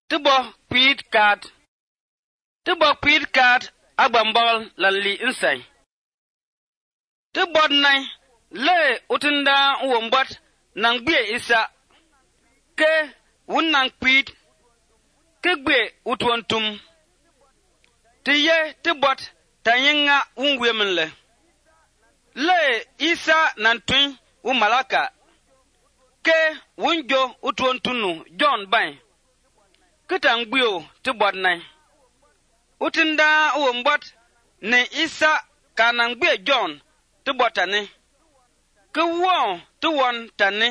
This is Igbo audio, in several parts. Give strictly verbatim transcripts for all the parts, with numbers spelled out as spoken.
Tubo pit kat. Tubo pit kat agbambol lan li insay. Tubod nay le utunda uwombot nang bie isa. Ke wun nang pit. Ke gbe utwontum. Tiye tubot tayenga unwemenle. Le isa nantwin umalaka. Ke wunjo utwontunu John Bain. Kitang bio tubod nay. Utinda uwombot ne isa kanang bie John tubotane. Ke won tuwon tane.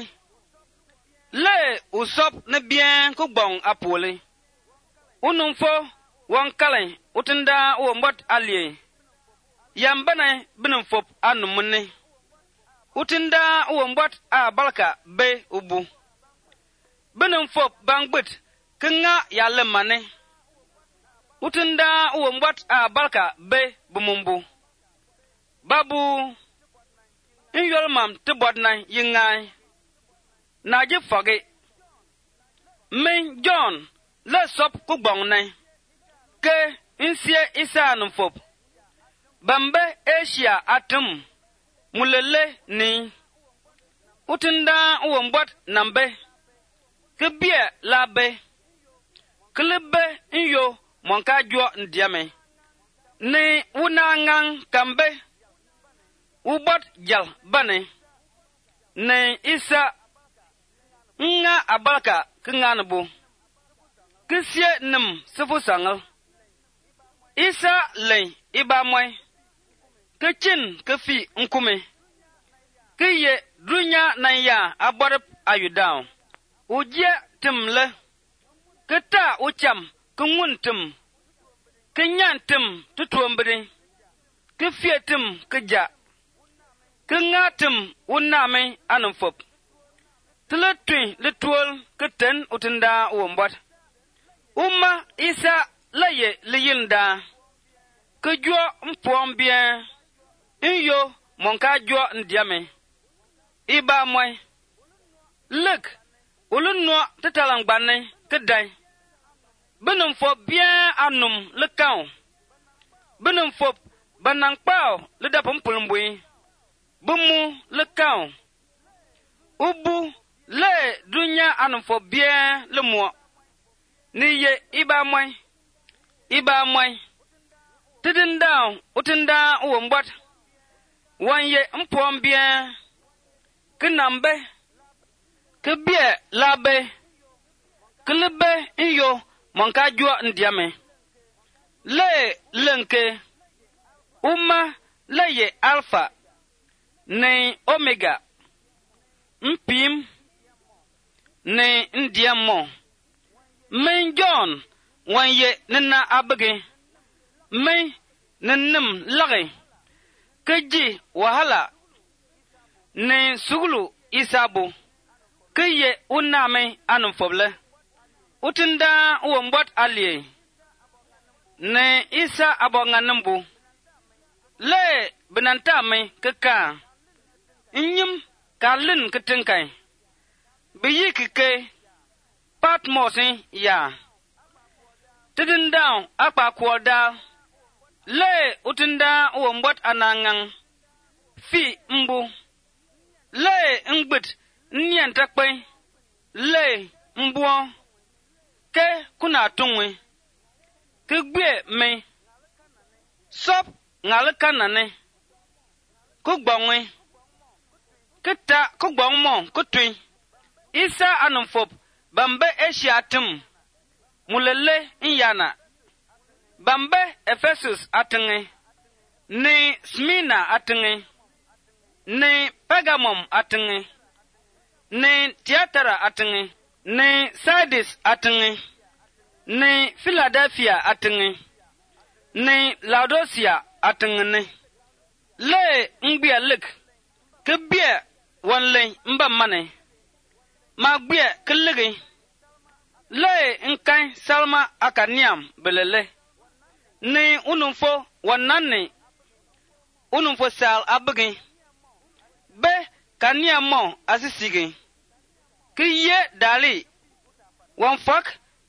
Le usop ne bien kubong apole. Unumfo wankalen utinda uwombot alie. Yambane binumfop anumune. Utinda uwombot a balka be ubu. Binumfop bangbit kinga yalemane. Utinda uwombot a balka be bumumbu. Babu inyolmam tibodna yingai. Naji foge. Min John le sop kubong nay. Ke insie isa numfop. Bambe Asia atum. Mulele ni. Utinda uwombot nambe. Kebie labe. Kelebe inyo monka jua ndiame. Ni unangang kambe. Ubot jal bane. Ni isa. Nga abalka kenganebu. Kisye nim sifu sangal. Isa le iba moy. Kechin kefi nkume. Kiye dunya na ya aborep ayudaw. Ujie timle. Keta ucham kungun tim. Kenyan tim tutuombri. Kefie tim keja. Kenga tim uname anumfop. Tletwi letwol keten utinda uwombot. Uma isa laye liyinda. Kejua mpwom bien. Inyo monka jua ndiame. Iba moy. Lek. Ulunwa tetalangbane kedai. Benumfop bien anum lekau. Benumfop banang pao ledapum pulumbui. Bumu lekau. Ubu le dunya anumfop bien le mo. Niye iba moy. Iba moy. Tidinda utinda uwombot. Wanye mpwom bien. Kinambe. Kebie labe. Kelebe iyo monka jua ndiame. Le lenke. Uma leye alpha. Ne omega. Mpim. Ne ndiamo. Men John. Wanye nina abege. Me nenem lage. Keji wahala. Ne sugulu isabu. Keye uname anumfoble. Utinda uwombot alie. Ne isa abonganambu. Le benantame keka. Inyim kalin ketingkai. Biyi kike. Patmosi ya. Tidinda akpa kwada. Le utinda uwombot anangang. Fi mbu. Le ngbit. Nyen takpe. Le mbuo. Ke kuna tungwe. Ke gbe me. Sop ngalekanane. Kugbongwe. Kita kugbongmo kutwi. Isa anumfop. Bambe Asia atum. Mulele inyana. Bambe Ephesus atenge. Ni Smina atenge. Ni Pergamum atenge. Ni Tiatara atenge. Ni Sardis atenge. Ni Philadelphia atenge. Ni Laodicea atenge. Le ngbia lik. Kebie wanle mba mane. Magbie kelege. Le nkai salma akaniam belele. Ni unumfo wanane. Unumfo sal abege. Be kaniamo asisige. Kiye dali. Wanfak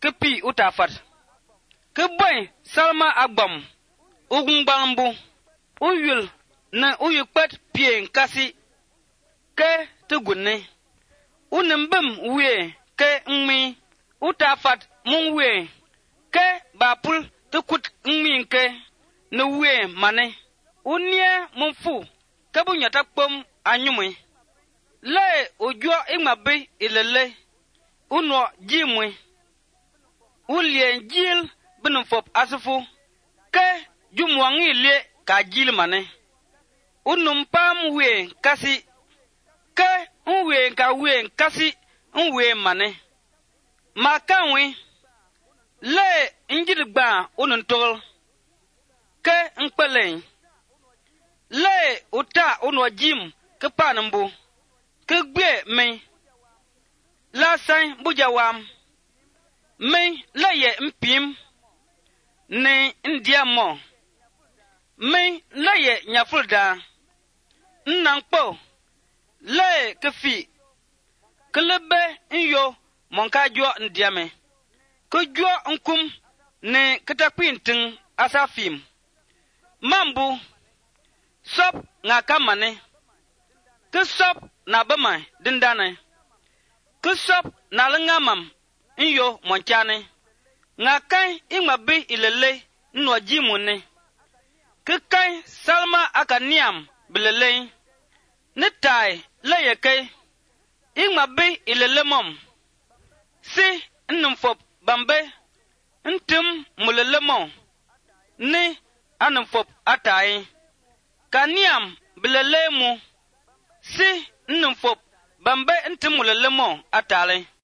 ke pi utafat ke boy salma agbam ugungbambu uyul na uyukpet pien kasi ke tugunne unembem we ke ngmi utafat mun we ke bapul tukut ngmi ke no we mane unie munfu ke bunyata kpom anyumwe le ojo igmabe ilele uno jimwe ulien jil binufop asufu ke jumwangi le ka jil mane unum pam we kasi ke unwe ka we kasi unwe mane makanwe le injilgba ununtol ke nkpelen le uta uno jim ke panambu ke gbe me la san bujawam me la ye mpim ne ndiamo me la ye nyafulda nnampo le kefi kelebe nyo monka jo ndiame ko jo nkum ne katakwintin asafim mambu sop nga kamane ke sop na bama dindane ke sop na langamam nyo monchane nga kai ingmabe ilele nwa jimune ke kai salma akaniam bilele netai leyeke ingmabe ilele mom si nnumfop bambe ntum mulele mom ni anumfop atai kaniam bilele mu si nnumfop bambe ntum mulele mom atale